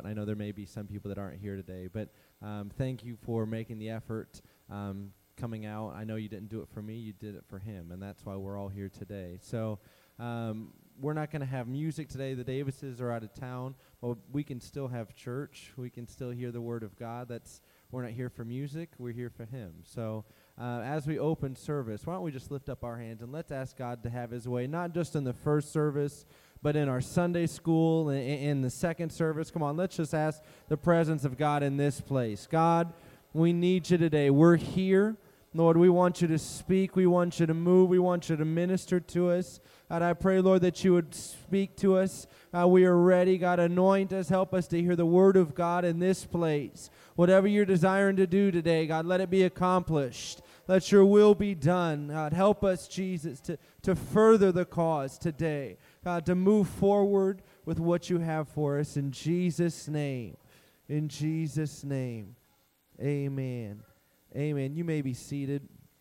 And I know there may be some people that aren't here today, but thank you for making the effort coming out. I know you didn't do it for me, you did it for him, and that's why we're all here today. So we're not going to have music today. The Davises are out of town, but we can still have church. We can still hear the Word of God. We're not here for music, we're here for him. So as we open service, why don't we just lift up our hands and let's ask God to have his way, not just in the first service, but in our Sunday school, in the second service. Come on, let's just ask the presence of God in this place. God, we need you today. We're here. Lord, we want you to speak. We want you to move. We want you to minister to us. God, I pray, Lord, that you would speak to us. We are ready. God, anoint us. Help us to hear the word of God in this place. Whatever you're desiring to do today, God, let it be accomplished. Let your will be done. God, help us, Jesus, to further the cause today. God, to move forward with what you have for us in Jesus' name. In Jesus' name. Amen. Amen. You may be seated.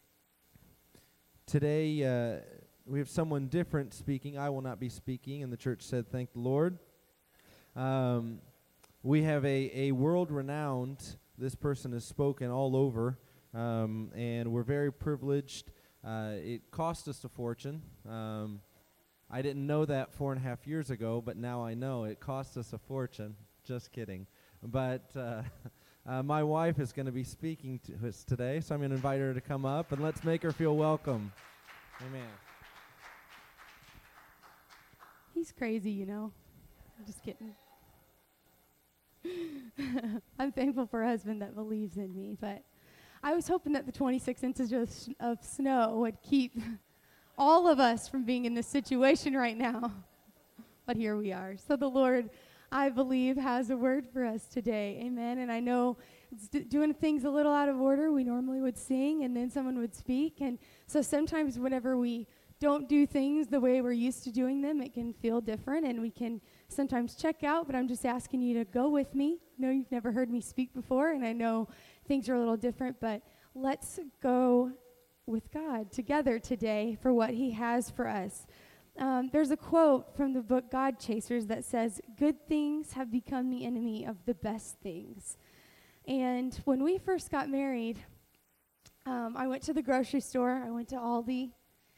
Today, we have someone different speaking. I will not be speaking, and the church said, thank the Lord. We have a world-renowned, this person has spoken all over, and we're very privileged. It cost us a fortune. I didn't know that 4.5 years ago, but now I know it cost us a fortune. Just kidding. But my wife is going to be speaking to us today, so I'm going to invite her to come up, and let's make her feel welcome. Amen. He's crazy, you know. I'm just kidding. I'm thankful for a husband that believes in me, but I was hoping that the 26 inches of snow would keep all of us from being in this situation right now. But here we are. So the Lord, I believe, has a word for us today. Amen. And I know it's doing things a little out of order. We normally would sing and then someone would speak. And so sometimes whenever we don't do things the way we're used to doing them, it can feel different and we can sometimes check out. But I'm just asking you to go with me. I know you've never heard me speak before, and I know things are a little different, but let's go with God together today for what he has for us. There's a quote from the book God Chasers that says, "Good things have become the enemy of the best things." And when we first got married, I went to the grocery store. I went to Aldi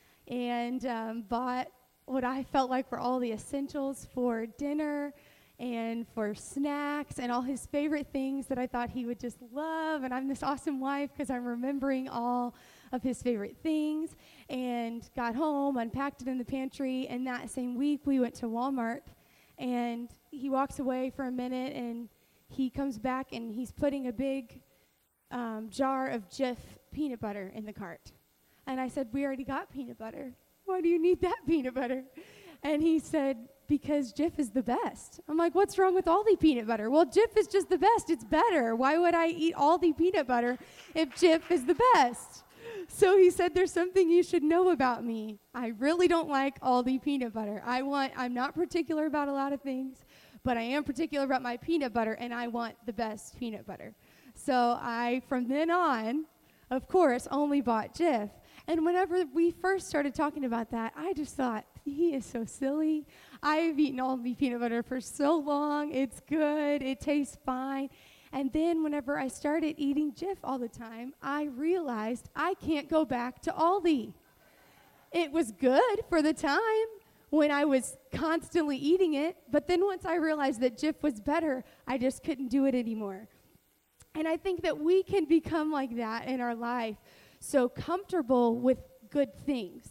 and bought what I felt like were all the essentials for dinner and for snacks and all his favorite things that I thought he would just love. And I'm this awesome wife because I'm remembering all of his favorite things, and got home, unpacked it in the pantry, and that same week we went to Walmart, and he walks away for a minute, and he comes back, and he's putting a big jar of Jif peanut butter in the cart. And I said, "We already got peanut butter. Why do you need that peanut butter?" And he said, "Because Jif is the best." I'm like, "What's wrong with Aldi peanut butter?" "Well, Jif is just the best. It's better. Why would I eat Aldi peanut butter if Jif is the best?" So he said, "There's something you should know about me. I really don't like Aldi peanut butter. I'm not particular about a lot of things, but I am particular about my peanut butter, and I want the best peanut butter." So I, from then on, of course, only bought Jif. And whenever we first started talking about that, I just thought, he is so silly. I've eaten Aldi peanut butter for so long. It's good. It tastes fine. And then whenever I started eating Jif all the time, I realized I can't go back to Aldi. It was good for the time when I was constantly eating it, but then once I realized that Jif was better, I just couldn't do it anymore. And I think that we can become like that in our life, so comfortable with good things.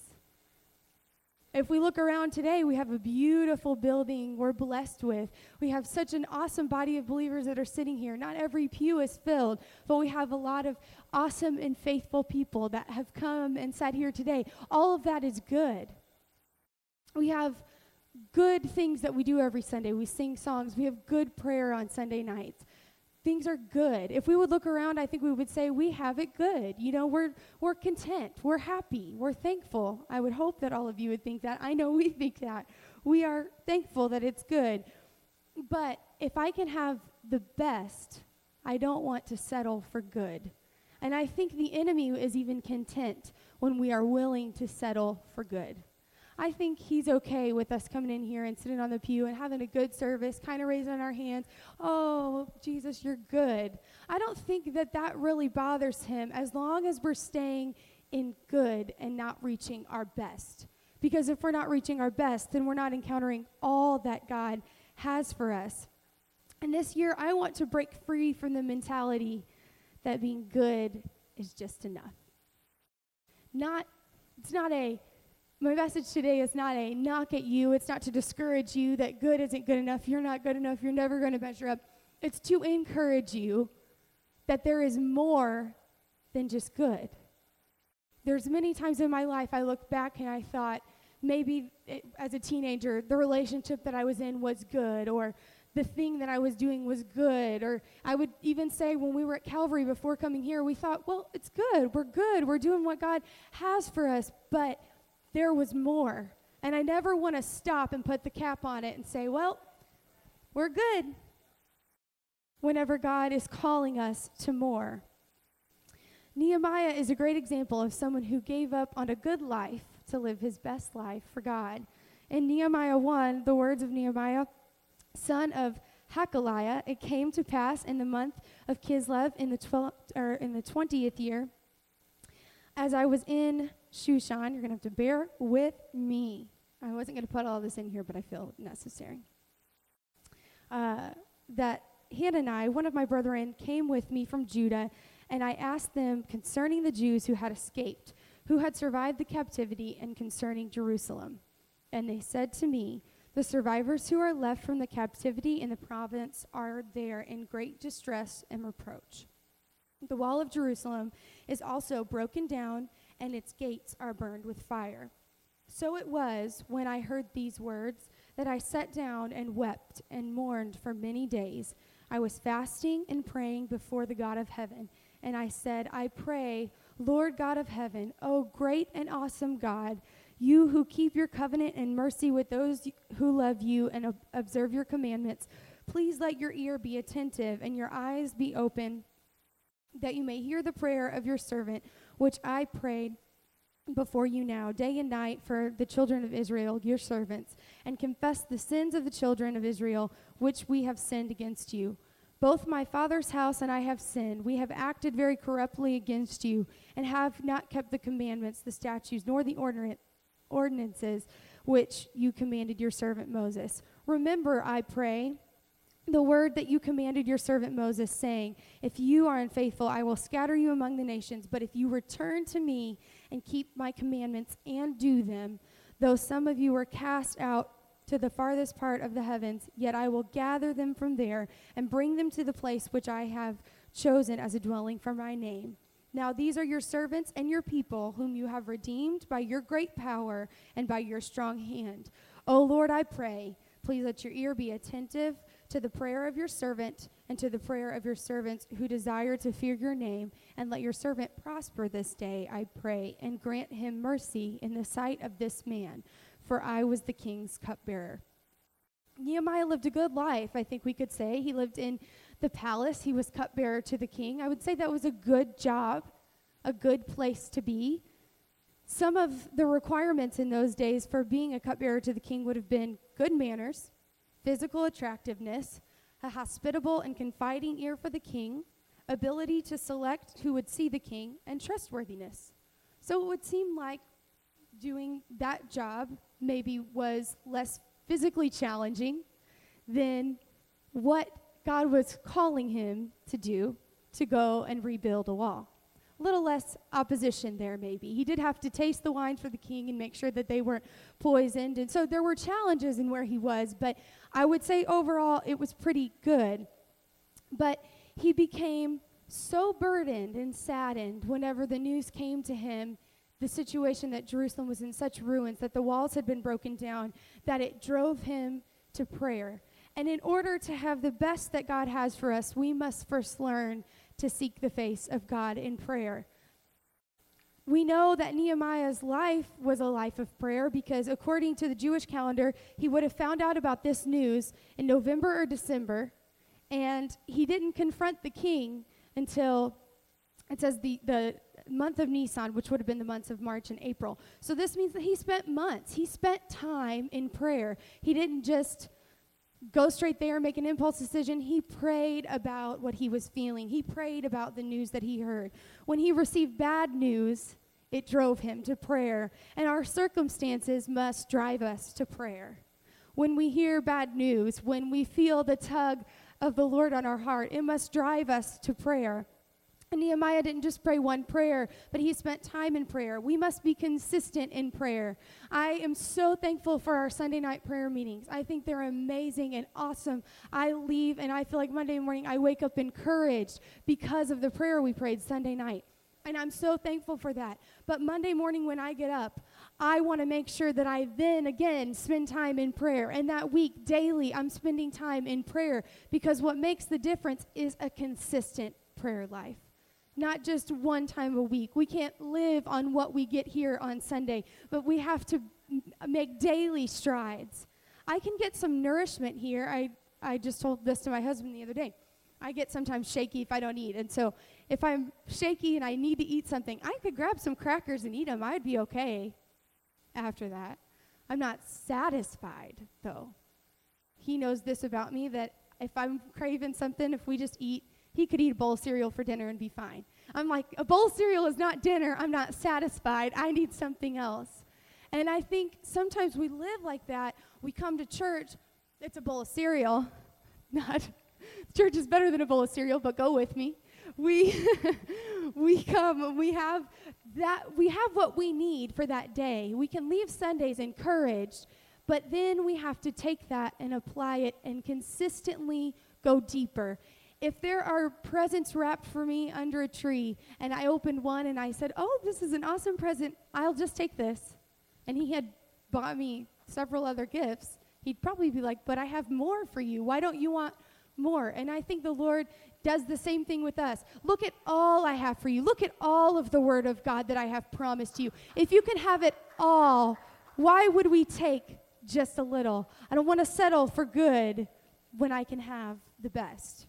If we look around today, we have a beautiful building we're blessed with. We have such an awesome body of believers that are sitting here. Not every pew is filled, but we have a lot of awesome and faithful people that have come and sat here today. All of that is good. We have good things that we do every Sunday. We sing songs. We have good prayer on Sunday nights. Things are good. If we would look around, I think we would say we have it good. You know, we're content. We're happy. We're thankful. I would hope that all of you would think that. I know we think that. We are thankful that it's good. But if I can have the best, I don't want to settle for good. And I think the enemy is even content when we are willing to settle for good. I think he's okay with us coming in here and sitting on the pew and having a good service, kind of raising our hands. Oh, Jesus, you're good. I don't think that that really bothers him as long as we're staying in good and not reaching our best. Because if we're not reaching our best, then we're not encountering all that God has for us. And this year, I want to break free from the mentality that being good is just enough. My message today is not a knock at you. It's not to discourage you that good isn't good enough. You're not good enough. You're never going to measure up. It's to encourage you that there is more than just good. There's many times in my life I look back and I thought maybe as a teenager, the relationship that I was in was good, or the thing that I was doing was good. Or I would even say when we were at Calvary before coming here, we thought, well, it's good. We're doing what God has for us. But there was more. And I never want to stop and put the cap on it and say, well, we're good, whenever God is calling us to more. Nehemiah is a great example of someone who gave up on a good life to live his best life for God. In Nehemiah 1, the words of Nehemiah, son of Hakaliah, it came to pass in the month of Kislev in the 20th year, as I was in Shushan, you're going to have to bear with me. I wasn't going to put all this in here, but I feel necessary. That Hanani, one of my brethren, came with me from Judah, and I asked them concerning the Jews who had escaped, who had survived the captivity, and concerning Jerusalem. And they said to me, the survivors who are left from the captivity in the province are there in great distress and reproach. The wall of Jerusalem is also broken down, and its gates are burned with fire. So it was, when I heard these words, that I sat down and wept and mourned for many days. I was fasting and praying before the God of heaven, and I said, I pray, Lord God of heaven, O great and awesome God, you who keep your covenant and mercy with those who love you and observe your commandments, please let your ear be attentive and your eyes be open, that you may hear the prayer of your servant, which I prayed before you now, day and night, for the children of Israel, your servants, and confess the sins of the children of Israel, which we have sinned against you. Both my father's house and I have sinned. We have acted very corruptly against you, and have not kept the commandments, the statutes, nor the ordinances which you commanded your servant Moses. Remember, I pray, the word that you commanded your servant Moses, saying, if you are unfaithful, I will scatter you among the nations. But if you return to me and keep my commandments and do them, though some of you were cast out to the farthest part of the heavens, yet I will gather them from there and bring them to the place which I have chosen as a dwelling for my name. Now these are your servants and your people, whom you have redeemed by your great power and by your strong hand. O Lord, I pray, please let your ear be attentive to the prayer of your servant and to the prayer of your servants who desire to fear your name, and let your servant prosper this day, I pray, and grant him mercy in the sight of this man, for I was the king's cupbearer. Nehemiah lived a good life, I think we could say. He lived in the palace. He was cupbearer to the king. I would say that was a good job, a good place to be. Some of the requirements in those days for being a cupbearer to the king would have been good manners, physical attractiveness, a hospitable and confiding ear for the king, ability to select who would see the king, and trustworthiness. So it would seem like doing that job maybe was less physically challenging than what God was calling him to do, to go and rebuild a wall. A little less opposition there maybe. He did have to taste the wines for the king and make sure that they weren't poisoned. And so there were challenges in where he was, but I would say overall it was pretty good. But he became so burdened and saddened whenever the news came to him, the situation that Jerusalem was in such ruins, that the walls had been broken down, that it drove him to prayer. And in order to have the best that God has for us, we must first learn to seek the face of God in prayer. We know that Nehemiah's life was a life of prayer because according to the Jewish calendar, he would have found out about this news in November or December, and he didn't confront the king until, it says the month of Nisan, which would have been the months of March and April. So this means that he spent months. He spent time in prayer. He didn't just go straight there and make an impulse decision. He prayed about what he was feeling. He prayed about the news that he heard. When he received bad news, it drove him to prayer. And our circumstances must drive us to prayer. When we hear bad news, when we feel the tug of the Lord on our heart, it must drive us to prayer. And Nehemiah didn't just pray one prayer, but he spent time in prayer. We must be consistent in prayer. I am so thankful for our Sunday night prayer meetings. I think they're amazing and awesome. I leave and I feel like Monday morning I wake up encouraged because of the prayer we prayed Sunday night. And I'm so thankful for that. But Monday morning when I get up, I want to make sure that I then again spend time in prayer. And that week, daily, I'm spending time in prayer, because what makes the difference is a consistent prayer life. Not just one time a week. We can't live on what we get here on Sunday, but we have to make daily strides. I can get some nourishment here. I just told this to my husband the other day. I get sometimes shaky if I don't eat. And so if I'm shaky and I need to eat something, I could grab some crackers and eat them. I'd be okay after that. I'm not satisfied, though. He knows this about me, that if I'm craving something, if we just eat, he could eat a bowl of cereal for dinner and be fine. I'm like, a bowl of cereal is not dinner. I'm not satisfied. I need something else. And I think sometimes we live like that. We come to church, it's a bowl of cereal. Church is better than a bowl of cereal, but go with me. We come, we have what we need for that day. We can leave Sundays encouraged, but then we have to take that and apply it and consistently go deeper. If there are presents wrapped for me under a tree and I opened one and I said, oh, this is an awesome present, I'll just take this, and he had bought me several other gifts, he'd probably be like, but I have more for you. Why don't you want more? And I think the Lord does the same thing with us. Look at all I have for you. Look at all of the Word of God that I have promised you. If you can have it all, why would we take just a little? I don't want to settle for good when I can have the best.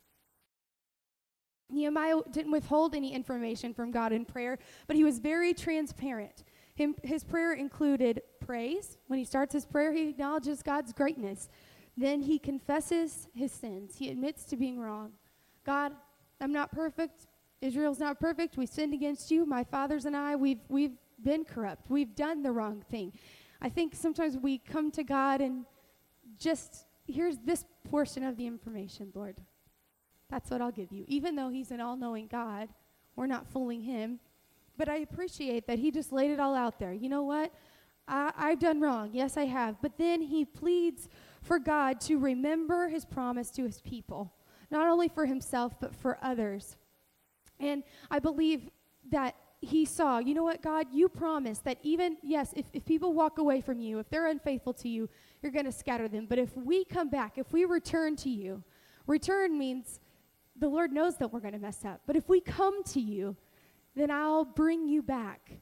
Nehemiah didn't withhold any information from God in prayer, but he was very transparent. His prayer included praise. When he starts his prayer, he acknowledges God's greatness. Then he confesses his sins. He admits to being wrong. God, I'm not perfect. Israel's not perfect. We sinned against you. My fathers and I, we've been corrupt. We've done the wrong thing. I think sometimes we come to God and just, here's this portion of the information, Lord. That's what I'll give you. Even though he's an all-knowing God, we're not fooling him. But I appreciate that he just laid it all out there. You know what? I've done wrong. Yes, I have. But then he pleads for God to remember his promise to his people, not only for himself, but for others. And I believe that he saw, you know what, God, you promised that even, yes, if people walk away from you, if they're unfaithful to you, you're going to scatter them. But if we come back, if we return to you, return means the Lord knows that we're going to mess up. But if we come to you, then I'll bring you back.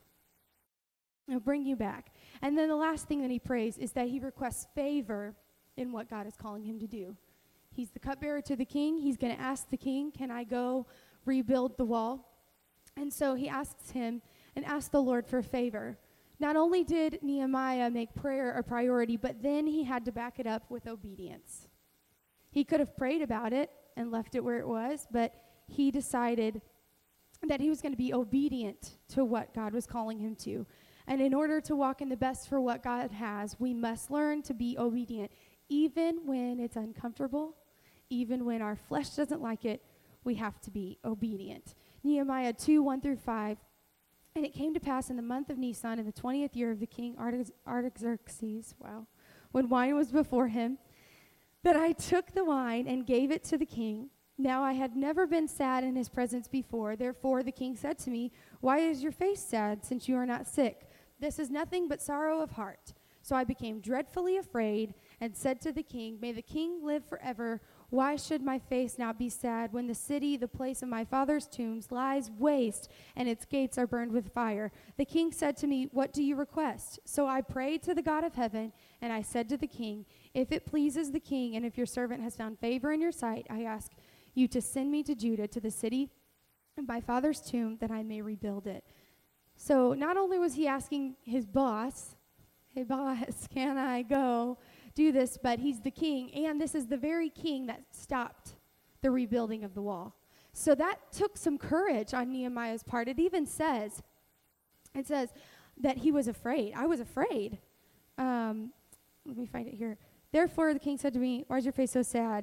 I'll bring you back. And then the last thing that he prays is that he requests favor in what God is calling him to do. He's the cupbearer to the king. He's going to ask the king, can I go rebuild the wall? And so he asks him and asks the Lord for favor. Not only did Nehemiah make prayer a priority, but then he had to back it up with obedience. He could have prayed about it and left it where it was, but he decided that he was going to be obedient to what God was calling him to. And in order to walk in the best for what God has, we must learn to be obedient. Even when it's uncomfortable, even when our flesh doesn't like it, we have to be obedient. Nehemiah 2:1-5. And it came to pass in the month of Nisan, in the 20th year of the king Artaxerxes, when wine was before him, that I took the wine and gave it to the king. Now I had never been sad in his presence before. Therefore the king said to me, why is your face sad, since you are not sick? This is nothing but sorrow of heart. So I became dreadfully afraid and said to the king, may the king live forever. Why should my face now be sad when the city, the place of my father's tombs, lies waste and its gates are burned with fire? The king said to me, what do you request? So I prayed to the God of heaven, and I said to the king, if it pleases the king, and if your servant has found favor in your sight, I ask you to send me to Judah, to the city my father's tomb that I may rebuild it. So not only was he asking his boss, hey boss, can I go do this? But he's the king, and this is the very king that stopped the rebuilding of the wall. So that took some courage on Nehemiah's part. It says that he was afraid. I was afraid. Let me find it here. Therefore the king said to me, why is your face so sad?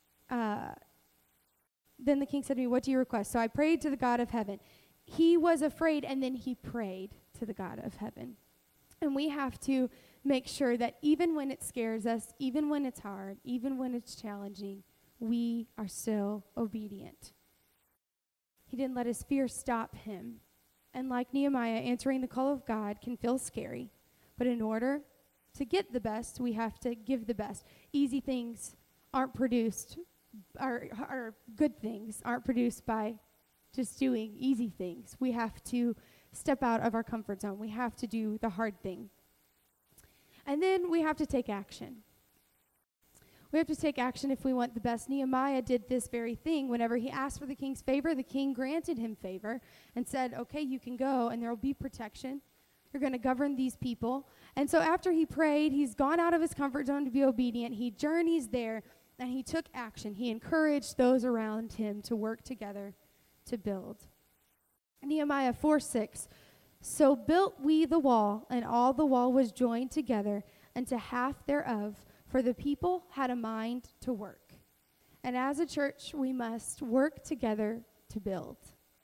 Then the king said to me, what do you request? So I prayed to the God of heaven. He was afraid, and then he prayed to the God of heaven. And we have to make sure that even when it scares us, even when it's hard, even when it's challenging, we are still obedient. He didn't let his fear stop him. And like Nehemiah, answering the call of God can feel scary. But in order to get the best, we have to give the best. Easy things aren't produced, or good things aren't produced by just doing easy things. We have to step out of our comfort zone. We have to do the hard thing. And then we have to take action. We have to take action if we want the best. Nehemiah did this very thing. Whenever he asked for the king's favor, the king granted him favor and said, okay, you can go, and there will be protection. You're going to govern these people. And so after he prayed, he's gone out of his comfort zone to be obedient. He journeys there, and he took action. He encouraged those around him to work together to build. Nehemiah 4:6. So built we the wall, and all the wall was joined together unto half thereof, for the people had a mind to work. And as a church, we must work together to build.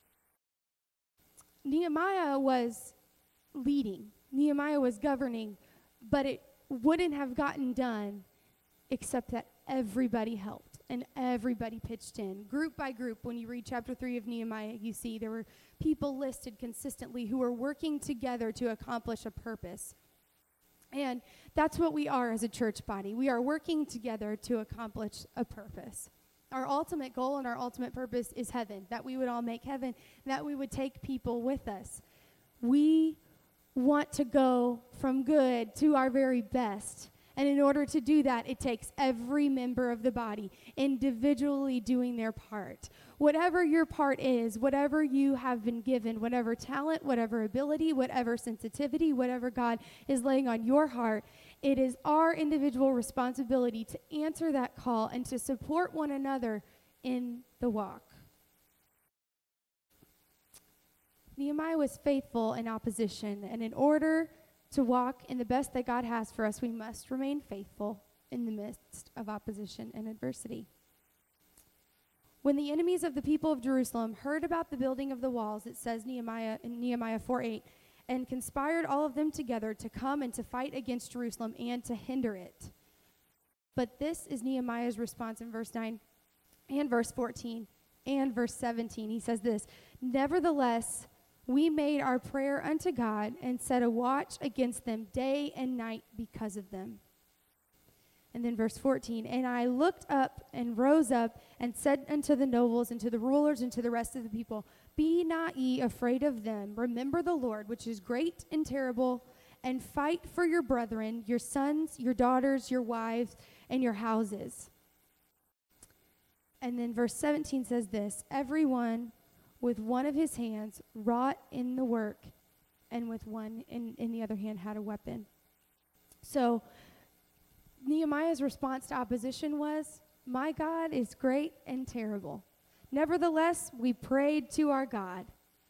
Nehemiah was leading. Nehemiah was governing, but it wouldn't have gotten done except that everybody helped and everybody pitched in. Group by group, when you read chapter 3 of Nehemiah, you see there were people listed consistently who were working together to accomplish a purpose. And that's what we are as a church body. We are working together to accomplish a purpose. Our ultimate goal and our ultimate purpose is heaven, that we would all make heaven, that we would take people with us. We want to go from good to our very best. And in order to do that, it takes every member of the body individually doing their part. Whatever your part is, whatever you have been given, whatever talent, whatever ability, whatever sensitivity, whatever God is laying on your heart, it is our individual responsibility to answer that call and to support one another in the walk. Nehemiah was faithful in opposition, and in order to walk in the best that God has for us, we must remain faithful in the midst of opposition and adversity. When the enemies of the people of Jerusalem heard about the building of the walls, it says in Nehemiah 4:8, and conspired all of them together to come and to fight against Jerusalem and to hinder it. But this is Nehemiah's response in verse 9 and verse 14 and verse 17. He says this, nevertheless, we made our prayer unto God and set a watch against them day and night because of them. And then verse 14, and I looked up and rose up and said unto the nobles and to the rulers and to the rest of the people, be not ye afraid of them. Remember the Lord, which is great and terrible, and fight for your brethren, your sons, your daughters, your wives, and your houses. And then verse 17 says this, everyone with one of his hands wrought in the work, and with one in the other hand had a weapon. So Nehemiah's response to opposition was, my God is great and terrible. Nevertheless, we prayed to our God.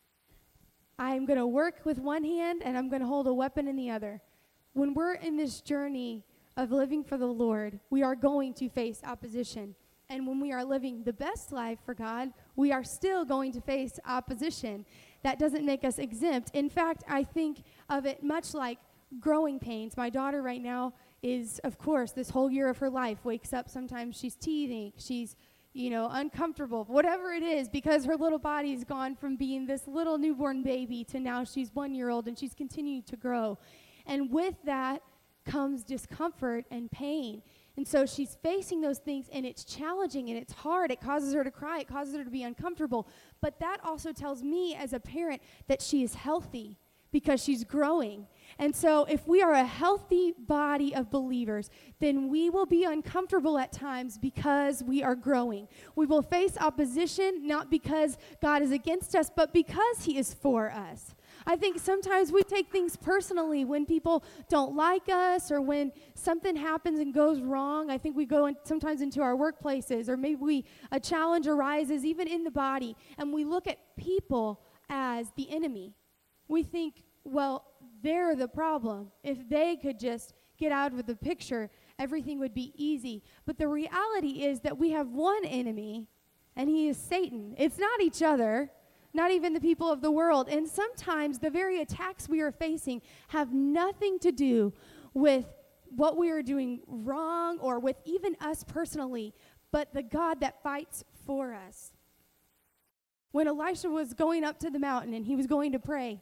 I'm going to work with one hand, and I'm going to hold a weapon in the other. When we're in this journey of living for the Lord, we are going to face opposition. And when we are living the best life for God, we are still going to face opposition. That doesn't make us exempt. In fact, I think of it much like growing pains. My daughter right now is, of course, this whole year of her life, wakes up, sometimes she's teething, she's, uncomfortable, whatever it is, because her little body's gone from being this little newborn baby to now she's 1 year old and she's continuing to grow. And with that comes discomfort and pain. And so she's facing those things, and it's challenging, and it's hard. It causes her to cry. It causes her to be uncomfortable. But that also tells me as a parent that she is healthy, because she's growing. And so if we are a healthy body of believers, then we will be uncomfortable at times because we are growing. We will face opposition not because God is against us, but because he is for us. I think sometimes we take things personally when people don't like us or when something happens and goes wrong. I think we go sometimes into our workplaces, or maybe a challenge arises even in the body, and we look at people as the enemy. We think, well, they're the problem. If they could just get out of the picture, everything would be easy. But the reality is that we have one enemy, and he is Satan. It's not each other, not even the people of the world. And sometimes the very attacks we are facing have nothing to do with what we are doing wrong or with even us personally, but the God that fights for us. When Elisha was going up to the mountain and he was going to pray,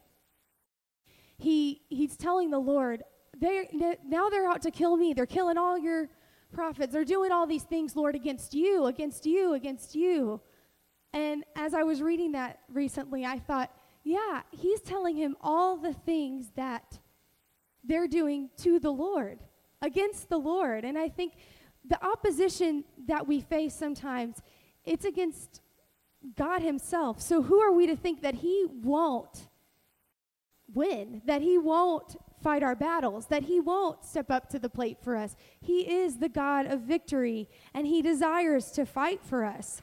he's telling the Lord, now they're out to kill me. They're killing all your prophets. They're doing all these things, Lord, against you, against you, against you. And as I was reading that recently, I thought, yeah, he's telling him all the things that they're doing to the Lord, against the Lord. And I think the opposition that we face sometimes, it's against God himself. So who are we to think that he won't win, that he won't fight our battles, that he won't step up to the plate for us? He is the God of victory, and he desires to fight for us.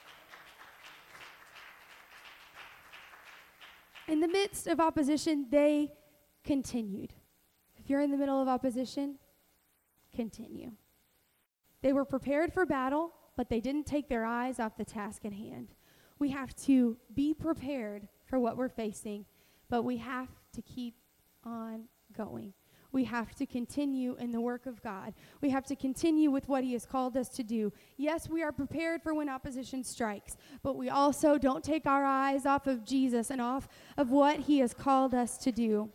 In the midst of opposition, they continued. If you're in the middle of opposition, continue. They were prepared for battle, but they didn't take their eyes off the task at hand. We have to be prepared for what we're facing, but we have to keep on going. We have to continue in the work of God. We have to continue with what he has called us to do. Yes, we are prepared for when opposition strikes, but we also don't take our eyes off of Jesus and off of what he has called us to do.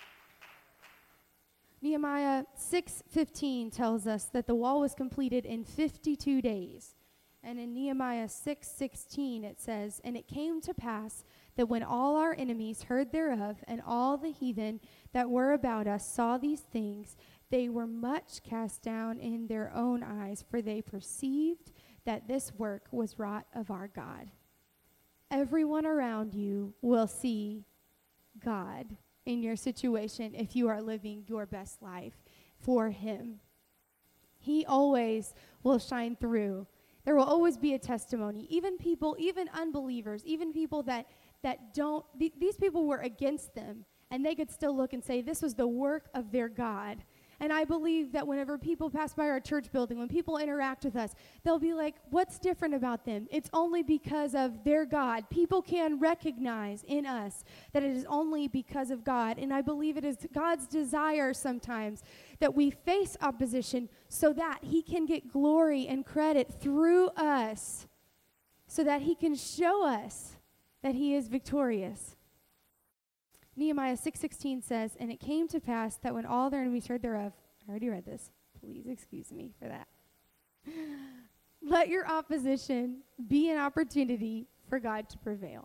Nehemiah 6:15 tells us that the wall was completed in 52 days. And in Nehemiah 6:16 it says, "And it came to pass that when all our enemies heard thereof, and all the heathen that were about us saw these things, they were much cast down in their own eyes, for they perceived that this work was wrought of our God." Everyone around you will see God in your situation if you are living your best life for him. He always will shine through. There will always be a testimony. Even people, even unbelievers, even people that don't, these people were against them, and they could still look and say, this was the work of their God. And I believe that whenever people pass by our church building, when people interact with us, they'll be like, what's different about them? It's only because of their God. People can recognize in us that it is only because of God. And I believe it is God's desire sometimes that we face opposition so that he can get glory and credit through us, so that he can show us that he is victorious. Nehemiah 6:16 says, "And it came to pass that when all their enemies heard thereof," I already read this, please excuse me for that. "Let your opposition be an opportunity for God to prevail."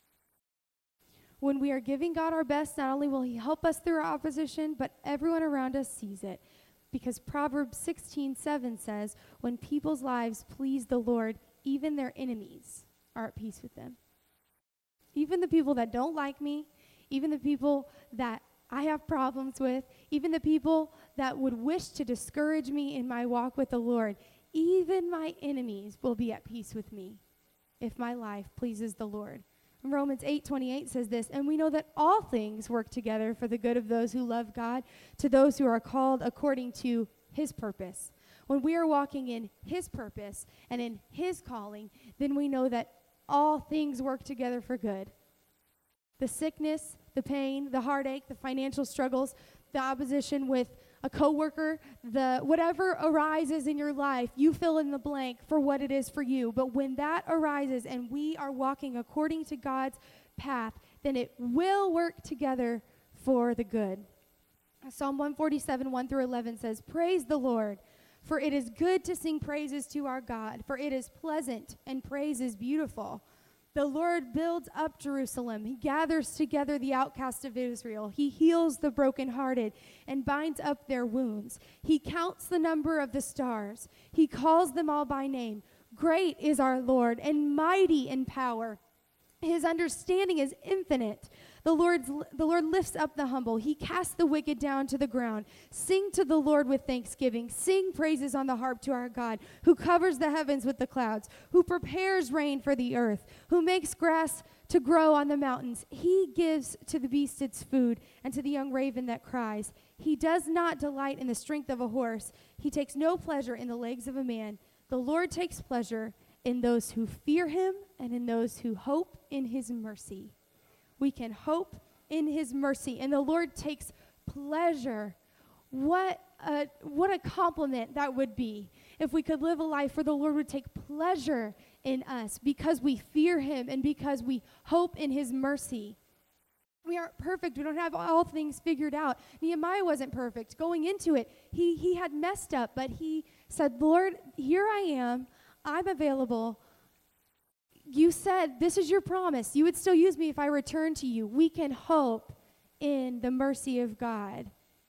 When we are giving God our best, not only will he help us through our opposition, but everyone around us sees it. Because Proverbs 16:7 says, "When people's lives please the Lord, even their enemies are at peace with them." Even the people that don't like me, even the people that I have problems with, even the people that would wish to discourage me in my walk with the Lord, even my enemies will be at peace with me if my life pleases the Lord. And Romans 8:28 says this, "And we know that all things work together for the good of those who love God, to those who are called according to his purpose." When we are walking in his purpose and in his calling, then we know that all things work together for good. The sickness, the pain, the heartache, the financial struggles, the opposition with a coworker, whatever arises in your life, you fill in the blank for what it is for you. But when that arises and we are walking according to God's path, then it will work together for the good. Psalm 147:1-11 says, "Praise the Lord, for it is good to sing praises to our God, for it is pleasant and praise is beautiful. The Lord builds up Jerusalem. He gathers together the outcast of Israel. He heals the brokenhearted and binds up their wounds. He counts the number of the stars. He calls them all by name. Great is our Lord and mighty in power. His understanding is infinite. The Lord lifts up the humble. He casts the wicked down to the ground. Sing to the Lord with thanksgiving. Sing praises on the harp to our God, who covers the heavens with the clouds, who prepares rain for the earth, who makes grass to grow on the mountains. He gives to the beast its food, and to the young raven that cries. He does not delight in the strength of a horse. He takes no pleasure in the legs of a man. The Lord takes pleasure in those who fear him and in those who hope in his mercy. We can hope in his mercy, and the Lord takes pleasure. What a compliment that would be if we could live a life where the Lord would take pleasure in us because we fear him and because we hope in his mercy. We aren't perfect. We don't have all things figured out. Nehemiah wasn't perfect. Going into it, he had messed up, but he said, Lord, here I am. I'm available. You said this is your promise. You would still use me if I return to you. We can hope in the mercy of God.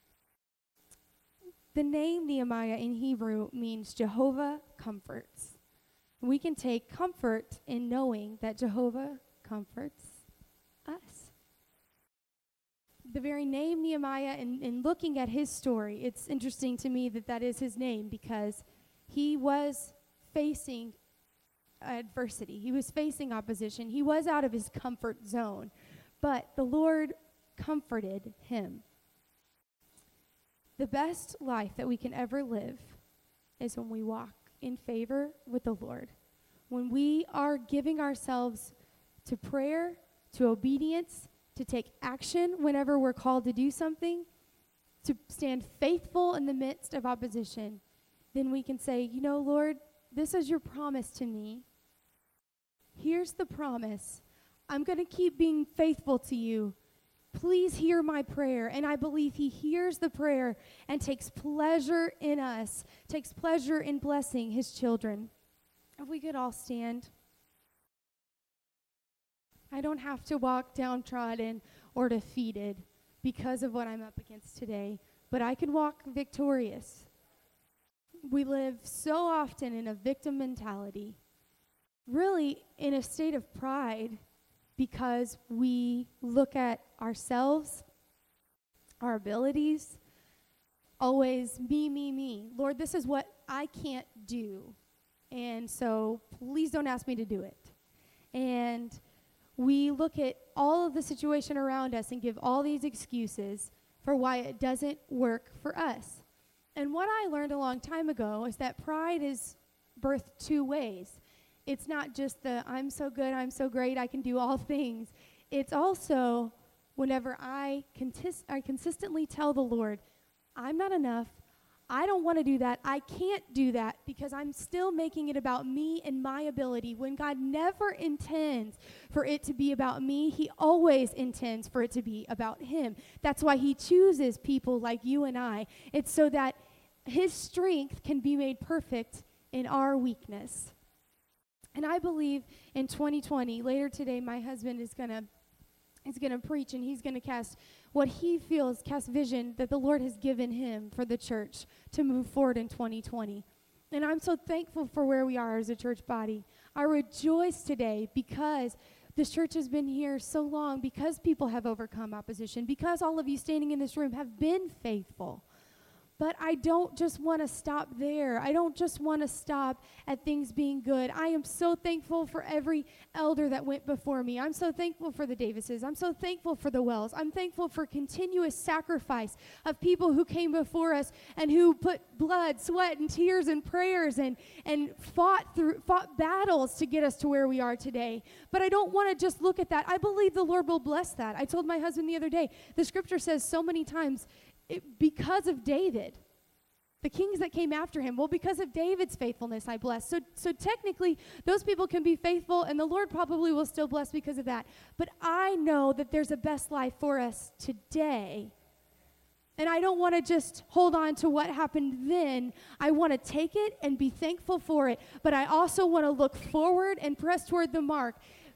The name Nehemiah in Hebrew means Jehovah comforts. We can take comfort in knowing that Jehovah comforts us. The very name Nehemiah, in looking at his story, it's interesting to me that that is his name because he was facing adversity. He was facing opposition. He was out of his comfort zone, but the Lord comforted him. The best life that we can ever live is when we walk in favor with the Lord. When we are giving ourselves to prayer, to obedience, to take action whenever we're called to do something, to stand faithful in the midst of opposition, then we can say, you know, Lord, this is your promise to me. Here's the promise. I'm going to keep being faithful to you. Please hear my prayer. And I believe he hears the prayer and takes pleasure in us, takes pleasure in blessing his children. If we could all stand. I don't have to walk downtrodden or defeated because of what I'm up against today, but I can walk victorious. We live so often in a victim mentality, really in a state of pride, because we look at ourselves, our abilities, always me, me, me. Lord, this is what I can't do, and so please don't ask me to do it. And we look at all of the situation around us and give all these excuses for why it doesn't work for us. And what I learned a long time ago is that pride is birthed two ways. It's not just the I'm so good, I'm so great, I can do all things. It's also whenever I consistently tell the Lord, I'm not enough, I don't want to do that, I can't do that because I'm still making it about me and my ability. When God never intends for it to be about me, he always intends for it to be about him. That's why he chooses people like you and I. It's so that his strength can be made perfect in our weakness. And I believe in 2020, later today, my husband is going to preach, and he's going to cast what he feels, cast vision that the Lord has given him for the church to move forward in 2020. And I'm so thankful for where we are as a church body. I rejoice today because this church has been here so long, because people have overcome opposition, because all of you standing in this room have been faithful. But I don't just want to stop there. I don't just want to stop at things being good. I am so thankful for every elder that went before me. I'm so thankful for the Davises. I'm so thankful for the Wells. I'm thankful for continuous sacrifice of people who came before us and who put blood, sweat, and tears and prayers and fought battles to get us to where we are today. But I don't want to just look at that. I believe the Lord will bless that. I told my husband the other day, the scripture says so many times, because of David, the kings that came after him, well, because of David's faithfulness, I bless. So technically, those people can be faithful, and the Lord probably will still bless because of that. But I know that there's a best life for us today. And I don't want to just hold on to what happened then. I want to take it and be thankful for it. But I also want to look forward and press toward the mark.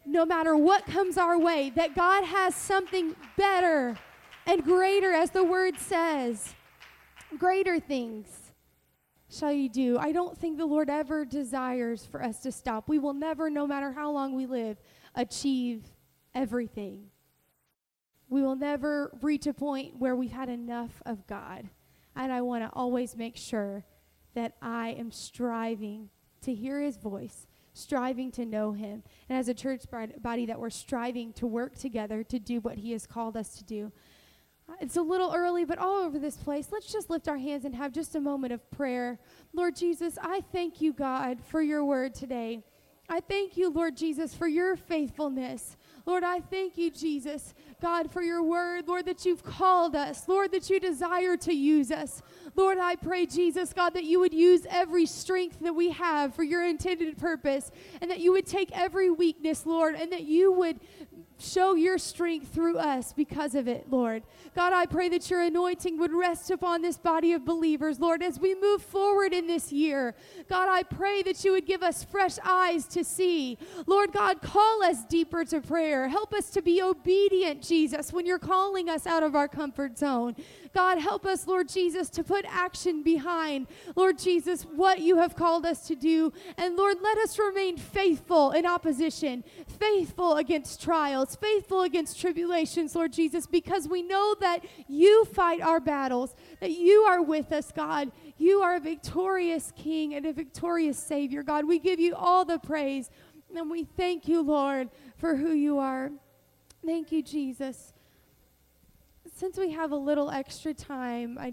no matter what comes our way, that God has something better and greater, as the word says. Greater things shall you do. I don't think the Lord ever desires for us to stop. We will never, no matter how long we live, achieve everything. We will never reach a point where we've had enough of God. And I want to always make sure that I am striving to hear his voice, striving to know him. And as a church body, that we're striving to work together to do what he has called us to do. It's a little early, but all over this place, let's just lift our hands and have just a moment of prayer. Lord Jesus, I thank you, God, for your word today. I thank you, Lord Jesus, for your faithfulness. Lord, I thank you, Jesus, God, for your word, Lord, that you've called us, Lord, that you desire to use us. Lord, I pray, Jesus, God, that you would use every strength that we have for your intended purpose, and that you would take every weakness, Lord, and that you would show your strength through us because of it, Lord. God, I pray that your anointing would rest upon this body of believers, Lord, as we move forward in this year. God, I pray that you would give us fresh eyes to see. Lord God, call us deeper to prayer. Help us to be obedient, Jesus, when you're calling us out of our comfort zone. God, help us, Lord Jesus, to put action behind, Lord Jesus, what you have called us to do. And Lord, let us remain faithful in opposition, faithful against trials, faithful against tribulations, Lord Jesus, because we know that you fight our battles, that you are with us, God. You are a victorious King and a victorious Savior, God. We give you all the praise, and we thank you, Lord, for who you are. Thank you, Jesus. Since we have a little extra time,